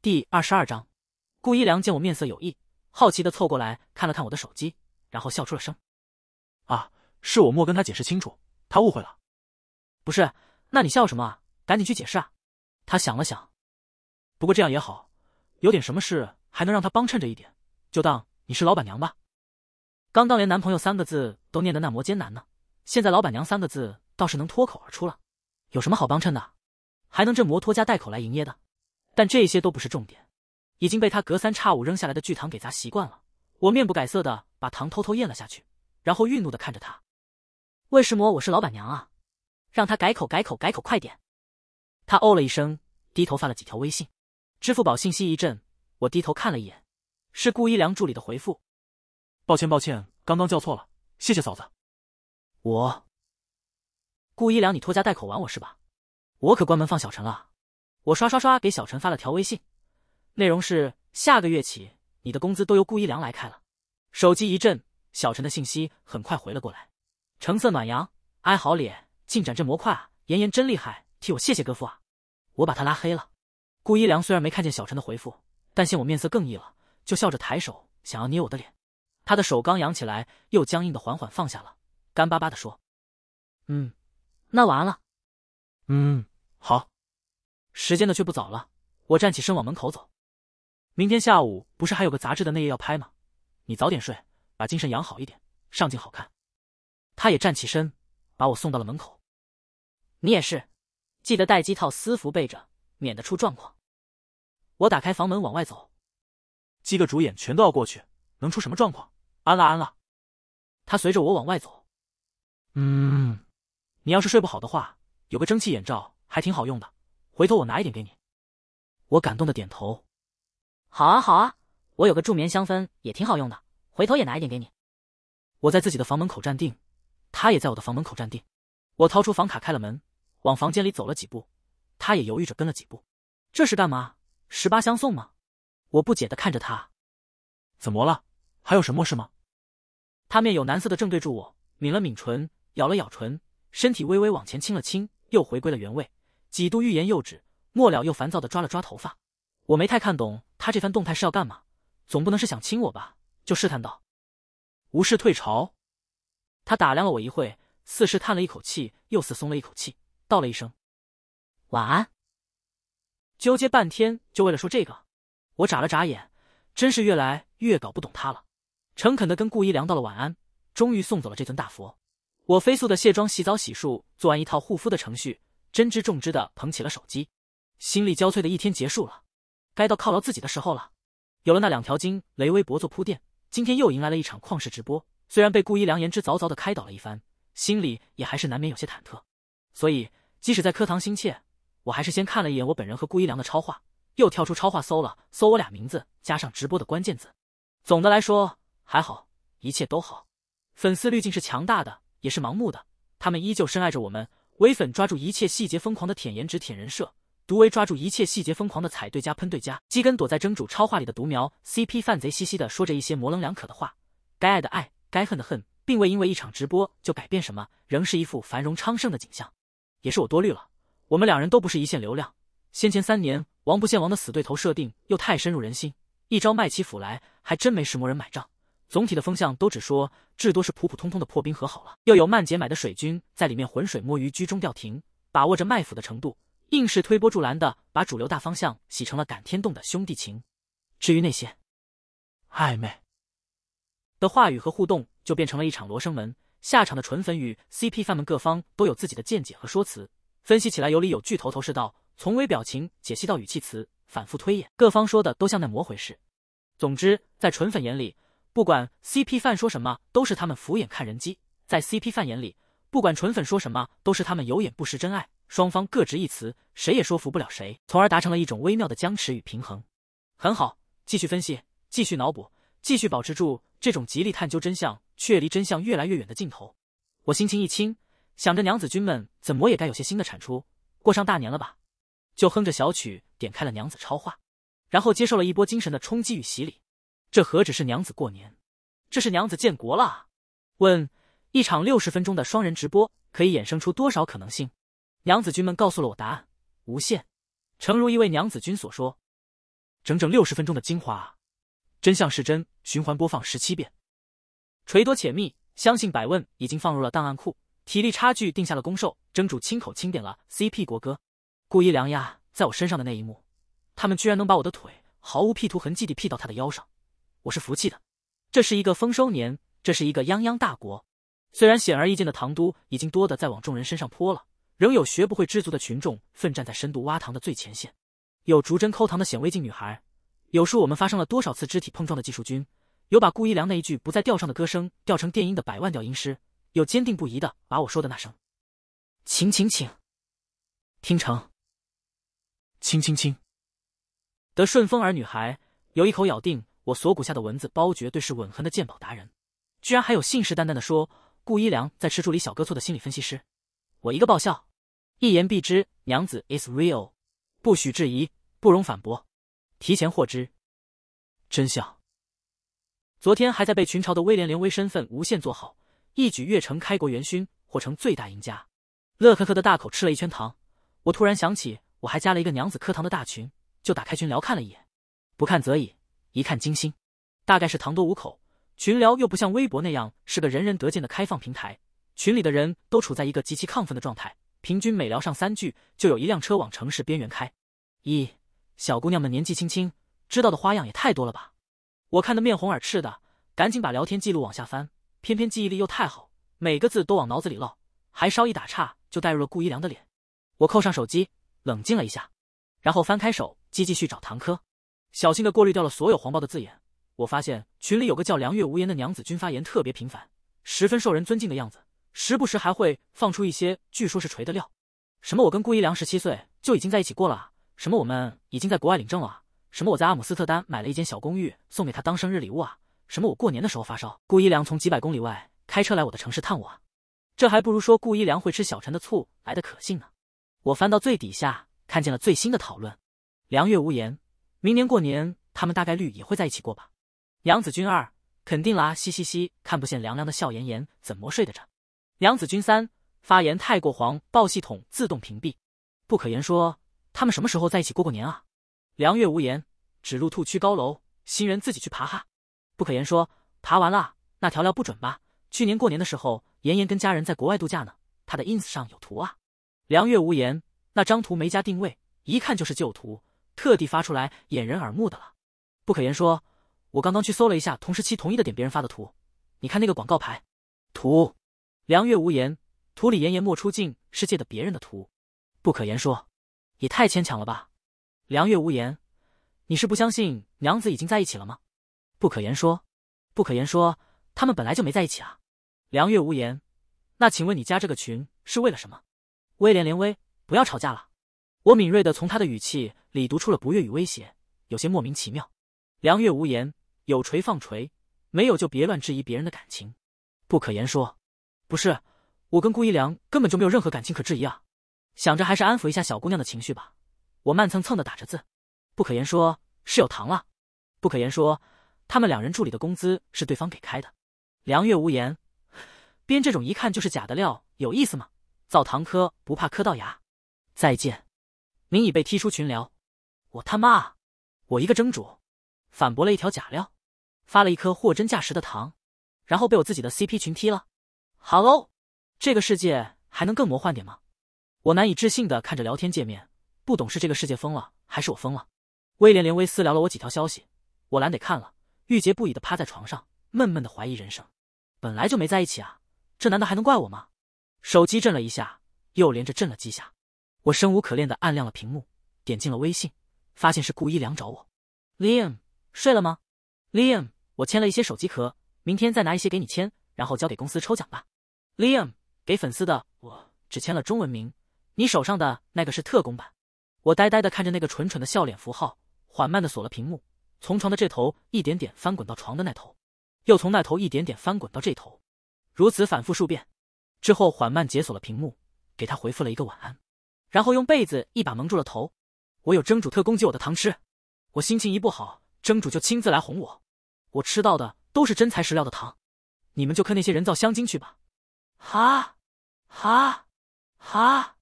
第22章，顾一良见我面色有异，好奇地凑过来看了看我的手机，然后笑出了声。 啊，是我没跟他解释清楚，他误会了。 不是，那你笑什么啊？赶紧去解释啊！他想了想， 不过这样也好，有点什么事还能让他帮衬着一点，就当你是老板娘吧。 刚刚连男朋友3个字都念得那么艰难呢，现在老板娘3个字倒是能脱口而出了，有什么好帮衬的？还能这摩托加带口来营业的？但这些都不是重点，已经被他隔三差五扔下来的巨糖给砸习惯了。我面不改色的把糖偷偷咽了下去，然后愠怒的看着他。为什么我是老板娘啊？让他改口快点。他哦了一声，低头发了几条微信，支付宝信息一阵，我低头看了一眼，是顾一良助理的回复。 抱歉，刚刚叫错了，谢谢嫂子。 顾一良，你拖家带口玩我是吧？我可关门放小陈了。我刷给小陈发了条微信，内容是下个月起你的工资都由顾一良来开了。手机一震，小陈的信息很快回了过来，橙色暖阳，哀好脸，进展这么快啊，妍真厉害，替我谢谢哥夫啊。我把他拉黑了。顾一良虽然没看见小陈的回复，但见我面色更异了，就笑着抬手想要捏我的脸。他的手刚扬起来，又僵硬的缓缓放下了，干巴巴的说：那晚安了。 好。 时间的却不早了，我站起身往门口走。明天下午不是还有个杂志的内页要拍吗？你早点睡，把精神养好一点，上镜好看。他也站起身，把我送到了门口。你也是，记得带机套私服备着，免得出状况。我打开房门往外走。 鸡个主演全都要过去，能出什么状况？安了。 他随着我往外走。你要是睡不好的话，有个蒸汽眼罩还挺好用的，回头我拿一点给你。我感动的点头。好啊，我有个助眠香氛也挺好用的，回头也拿一点给你。我在自己的房门口站定，他也在我的房门口站定。我掏出房卡开了门，往房间里走了几步，他也犹豫着跟了几步。这是干嘛？18相送吗？我不解地看着他。 怎么了？还有什么事吗？ 他面有难色的正对住我，抿了抿唇，咬了咬唇，身体微微往前倾了倾，又回归了原位，几度欲言又止，末了又烦躁地抓了抓头发。我没太看懂他这番动态是要干嘛，总不能是想亲我吧，就试探道：无事退潮。他打量了我一会，似是叹了一口气，又似松了一口气，道了一声晚安。纠结半天就为了说这个，我眨了眨眼，真是越来越搞不懂他了。诚恳地跟顾一良道了晚安，终于送走了这尊大佛。我飞速的卸妆洗澡洗漱，做完一套护肤的程序，真知重之的捧起了手机。心力交瘁的一天结束了，该到犒劳自己的时候了。有了那2条金雷微博做铺垫，今天又迎来了一场旷世直播。虽然被顾一良言之凿凿的开导了一番，心里也还是难免有些忐忑。所以即使在磕糖心切，我还是先看了一眼我本人和顾一良的超话，又跳出超话搜我俩名字加上直播的关键字。总的来说还好，一切都好。粉丝滤镜是强大的，也是盲目的，他们依旧深爱着我们。唯粉抓住一切细节疯狂的舔颜值舔人设，毒唯抓住一切细节疯狂的踩对家喷对家，基根躲在蒸煮超话里的独苗 CP 饭贼兮兮的说着一些模棱两可的话，该爱的爱，该恨的恨，并未因为一场直播就改变什么，仍是一副繁荣昌盛的景象。也是我多虑了，我们2人都不是一线流量，先前3年王不见王的死对头设定又太深入人心，一招卖起腐来还真没什么人买账。总体的风向都只说至多是普普通通的破冰和好了，又有曼姐买的水军在里面浑水摸鱼居中调停，把握着卖腐的程度，硬是推波助澜的把主流大方向洗成了感天动的兄弟情。至于那些暧昧的话语和互动，就变成了一场罗生门。下场的纯粉与 CP 饭们各方都有自己的见解和说辞，分析起来有理有据，头头是道，从微表情解析到语气词，反复推演，各方说的都像那魔回事。总之在纯粉眼里，不管 CP 饭说什么都是他们敷衍看人机，在 CP 饭眼里，不管纯粉说什么都是他们有眼不识真爱，双方各执一词，谁也说服不了谁，从而达成了一种微妙的僵持与平衡。很好，继续分析，继续脑补，继续保持住这种极力探究真相却离真相越来越远的劲头。我心情一轻，想着娘子军们怎么也该有些新的产出，过上大年了吧，就哼着小曲点开了娘子超话，然后接受了一波精神的冲击与洗礼。这何止是娘子过年，这是娘子建国了啊！问：一场60分钟的双人直播可以衍生出多少可能性？娘子军们告诉了我答案：无限。诚如一位娘子军所说， 整整60分钟的精华啊！真相是真，循环播放17遍。锤多且密，相信百问已经放入了档案库。体力差距定下了攻受，真主亲口钦点了 CP 国歌。顾一良呀，在我身上的那一幕，他们居然能把我的腿毫无 P 图痕迹地 P 到他的腰上，我是服气的。这是一个丰收年，这是一个泱泱大国。虽然显而易见的糖都已经多得在往众人身上泼了，仍有学不会知足的群众奋战在深度挖糖的最前线，有逐帧抠糖的显微镜女孩，有数我们发生了多少次肢体碰撞的技术君，有把顾一良那一句不再调上的歌声调成电音的100万调音师，有坚定不移的把我说的那声请听成亲的顺风耳女孩，有一口咬定我锁骨下的蚊子包绝对是吻痕的鉴宝达人，居然还有信誓旦旦的说顾一良在吃助理小哥错的心理分析师。我一个爆笑，一言蔽之，娘子 is real， 不许质疑，不容反驳，提前获知真相。昨天还在被群嘲的威廉连威身份无限做好，一举跃成开国元勋，或成最大赢家。乐呵呵的大口吃了一圈糖，我突然想起我还加了一个娘子磕糖的大群，就打开群聊看了一眼，不看则已，一看惊心。大概是糖多五口，群聊又不像微博那样是个人人得见的开放平台，群里的人都处在一个极其亢奋的状态，平均每聊上3句就有一辆车往城市边缘开。小姑娘们年纪轻轻，知道的花样也太多了吧。我看得面红耳赤的，赶紧把聊天记录往下翻，偏偏记忆力又太好，每个字都往脑子里烙，还稍一打岔就带入了顾一良的脸。我扣上手机，冷静了一下，然后翻开手机继续找堂科，小心地过滤掉了所有黄暴的字眼。我发现群里有个叫梁月无言的娘子军发言特别频繁，十分受人尊敬的样子，时不时还会放出一些据说是锤的料，什么我跟顾一良17岁就已经在一起过了啊，什么我们已经在国外领证了啊，什么我在阿姆斯特丹买了一间小公寓送给他当生日礼物啊，什么我过年的时候发烧，顾一良从几百公里外开车来我的城市探我啊，这还不如说顾一良会吃小陈的醋来的可信呢。我翻到最底下，看见了最新的讨论。梁月无言，明年过年他们大概率也会在一起过吧。娘子军2，肯定啦，嘻嘻嘻，看不见凉凉的笑颜颜，怎么睡得着？娘子军3，发言太过黄，报系统自动屏蔽。不可言说，他们什么时候在一起过过年啊？梁月无言，指路兔区高楼，新人自己去爬哈。不可言说，爬完了，那条料不准吧？去年过年的时候，妍妍跟家人在国外度假呢，他的 ins 上有图啊。梁月无言，那张图没加定位，一看就是旧图，特地发出来掩人耳目的了。不可言说，我刚刚去搜了一下同时期同一的点别人发的图，你看那个广告牌图。梁月无言，图里妍妍莫出镜是借的别人的图。不可言说，也太牵强了吧。梁月无言，你是不相信娘子已经在一起了吗？不可言说，他们本来就没在一起啊。梁月无言，那请问你加这个群是为了什么？威廉连威，不要吵架了。我敏锐地从他的语气里读出了不悦与威胁，有些莫名其妙。梁月无言，有锤放锤，没有就别乱质疑别人的感情。不可言说，不是，我跟顾一良根本就没有任何感情可质疑啊。想着还是安抚一下小姑娘的情绪吧，我慢蹭蹭地打着字。不可言说，是有糖了。不可言说，他们2人助理的工资是对方给开的。梁月无言，编这种一看就是假的料有意思吗？造堂科不怕磕到牙。再见。您已被踢出群聊。我他妈，我一个蒸主反驳了一条假料，发了一颗货真价实的糖，然后被我自己的 CP 群踢了。好喽，这个世界还能更魔幻点吗？我难以置信地看着聊天界面，不懂是这个世界疯了还是我疯了。威廉连威私聊了我几条消息，我懒得看了，郁结不已地趴在床上，闷闷地怀疑人生。本来就没在一起啊，这难道还能怪我吗？手机震了一下，又连着震了几下，我生无可恋地按亮了屏幕，点进了微信，发现是顾一良找我。Liam， 睡了吗？ Liam， 我签了一些手机壳，明天再拿一些给你签，然后交给公司抽奖吧。Liam， 给粉丝的我只签了中文名，你手上的那个是特供版。我呆呆地看着那个蠢蠢的笑脸符号，缓慢地锁了屏幕，从床的这头一点点翻滚到床的那头，又从那头一点点翻滚到这头，如此反复数遍之后，缓慢解锁了屏幕，给他回复了一个晚安，然后用被子一把蒙住了头。我有蒸主特供给我的糖吃，我心情一不好，蒸主就亲自来哄我，我吃到的都是真材实料的糖，你们就嗑那些人造香精去吧。哈哈哈。